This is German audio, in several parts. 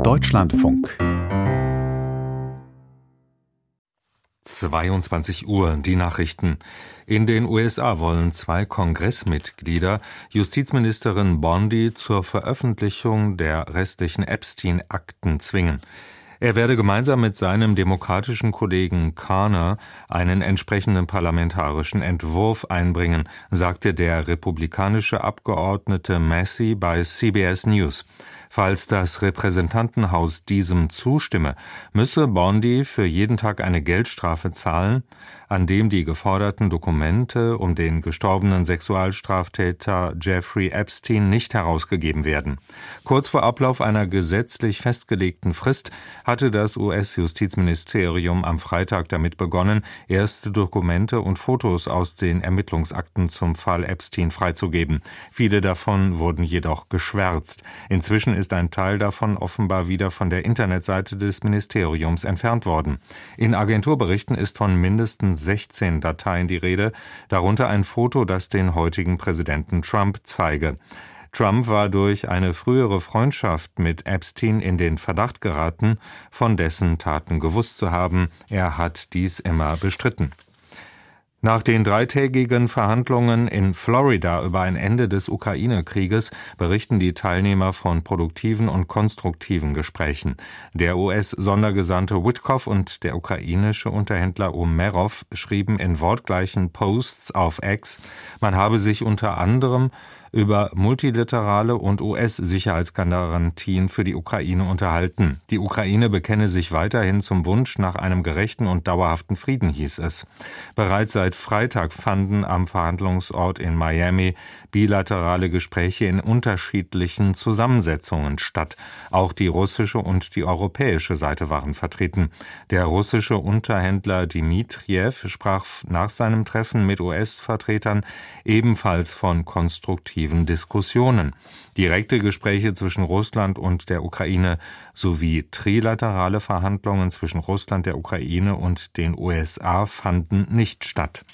Deutschlandfunk 22 Uhr, die Nachrichten. In den USA wollen 2 Kongressmitglieder Justizministerin Bondi zur Veröffentlichung der restlichen Epstein-Akten zwingen. Er werde gemeinsam mit seinem demokratischen Kollegen Carner einen entsprechenden parlamentarischen Entwurf einbringen, sagte der republikanische Abgeordnete Massey bei CBS News. Falls das Repräsentantenhaus diesem zustimme, müsse Bondi für jeden Tag eine Geldstrafe zahlen, an dem die geforderten Dokumente um den gestorbenen Sexualstraftäter Jeffrey Epstein nicht herausgegeben werden. Kurz vor Ablauf einer gesetzlich festgelegten Frist hatte das US-Justizministerium am Freitag damit begonnen, erste Dokumente und Fotos aus den Ermittlungsakten zum Fall Epstein freizugeben. Viele davon wurden jedoch geschwärzt. Inzwischen ist ein Teil davon offenbar wieder von der Internetseite des Ministeriums entfernt worden. In Agenturberichten ist von mindestens 16 Dateien die Rede, darunter ein Foto, das den heutigen Präsidenten Trump zeige. Trump war durch eine frühere Freundschaft mit Epstein in den Verdacht geraten, von dessen Taten gewusst zu haben. Er hat dies immer bestritten. Nach den 3-tägigen Verhandlungen in Florida über ein Ende des Ukraine-Krieges berichten die Teilnehmer von produktiven und konstruktiven Gesprächen. Der US-Sondergesandte Witkoff und der ukrainische Unterhändler Umerov schrieben in wortgleichen Posts auf X, man habe sich unter anderem über multilaterale und US-Sicherheitsgarantien für die Ukraine unterhalten. Die Ukraine bekenne sich weiterhin zum Wunsch nach einem gerechten und dauerhaften Frieden, hieß es. Bereits seit Freitag fanden am Verhandlungsort in Miami bilaterale Gespräche in unterschiedlichen Zusammensetzungen statt. Auch die russische und die europäische Seite waren vertreten. Der russische Unterhändler Dmitriev sprach nach seinem Treffen mit US-Vertretern ebenfalls von konstruktiven Diskussionen. Direkte Gespräche zwischen Russland und der Ukraine sowie trilaterale Verhandlungen zwischen Russland, der Ukraine und den USA fanden nicht statt.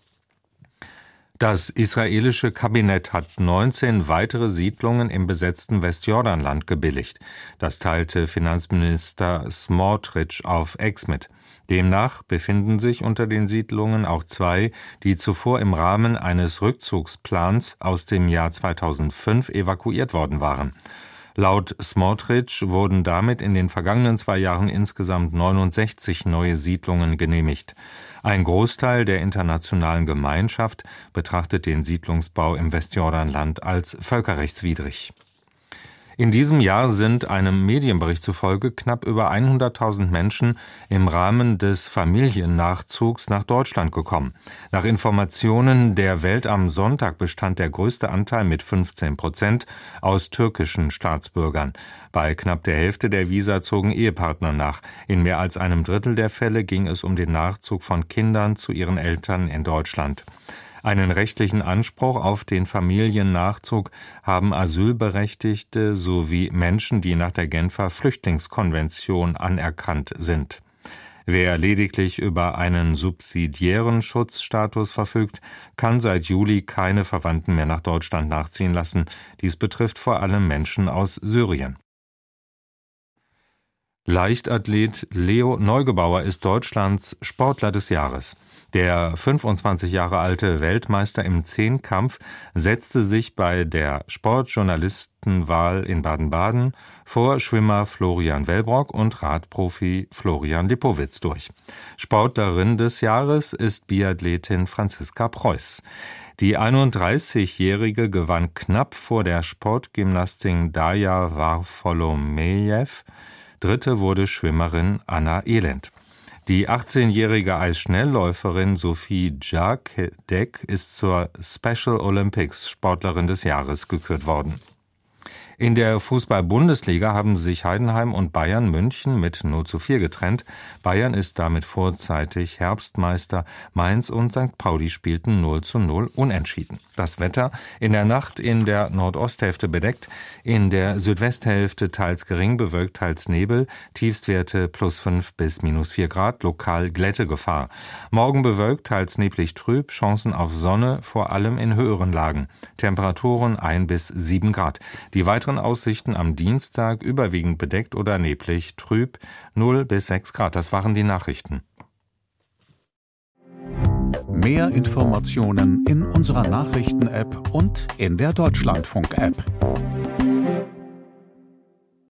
Das israelische Kabinett hat 19 weitere Siedlungen im besetzten Westjordanland gebilligt. Das teilte Finanzminister Smotrich auf X mit. Demnach befinden sich unter den Siedlungen auch 2, die zuvor im Rahmen eines Rückzugsplans aus dem Jahr 2005 evakuiert worden waren. Laut Smotrich wurden damit in den vergangenen 2 Jahren insgesamt 69 neue Siedlungen genehmigt. Ein Großteil der internationalen Gemeinschaft betrachtet den Siedlungsbau im Westjordanland als völkerrechtswidrig. In diesem Jahr sind einem Medienbericht zufolge knapp über 100.000 Menschen im Rahmen des Familiennachzugs nach Deutschland gekommen. Nach Informationen der Welt am Sonntag bestand der größte Anteil mit 15% aus türkischen Staatsbürgern. Bei knapp der Hälfte der Visa zogen Ehepartner nach. In mehr als einem Drittel der Fälle ging es um den Nachzug von Kindern zu ihren Eltern in Deutschland. Einen rechtlichen Anspruch auf den Familiennachzug haben Asylberechtigte sowie Menschen, die nach der Genfer Flüchtlingskonvention anerkannt sind. Wer lediglich über einen subsidiären Schutzstatus verfügt, kann seit Juli keine Verwandten mehr nach Deutschland nachziehen lassen. Dies betrifft vor allem Menschen aus Syrien. Leichtathlet Leo Neugebauer ist Deutschlands Sportler des Jahres. Der 25 Jahre alte Weltmeister im Zehnkampf setzte sich bei der Sportjournalistenwahl in Baden-Baden vor Schwimmer Florian Wellbrock und Radprofi Florian Lipowitz durch. Sportlerin des Jahres ist Biathletin Franziska Preuß. Die 31-Jährige gewann knapp vor der Sportgymnastin Darja Warfolomejew. Dritte wurde Schwimmerin Anna Elend. Die 18-jährige Eisschnellläuferin Sophie Jacquet ist zur Special Olympics Sportlerin des Jahres gekürt worden. In der Fußball-Bundesliga haben sich Heidenheim und Bayern München mit 0:4 getrennt. Bayern ist damit vorzeitig Herbstmeister. Mainz und St. Pauli spielten 0:0 unentschieden. Das Wetter: in der Nacht in der Nordosthälfte bedeckt, in der Südwesthälfte teils gering bewölkt, teils Nebel, Tiefstwerte +5 bis -4 Grad, lokal Glättegefahr. Morgen bewölkt, teils neblig trüb, Chancen auf Sonne, vor allem in höheren Lagen. Temperaturen 1 bis 7 Grad. Die weiteren Aussichten am Dienstag: überwiegend bedeckt oder neblig trüb, 0 bis 6 Grad. Das waren die Nachrichten. Mehr Informationen in unserer Nachrichten-App und in der Deutschlandfunk-App.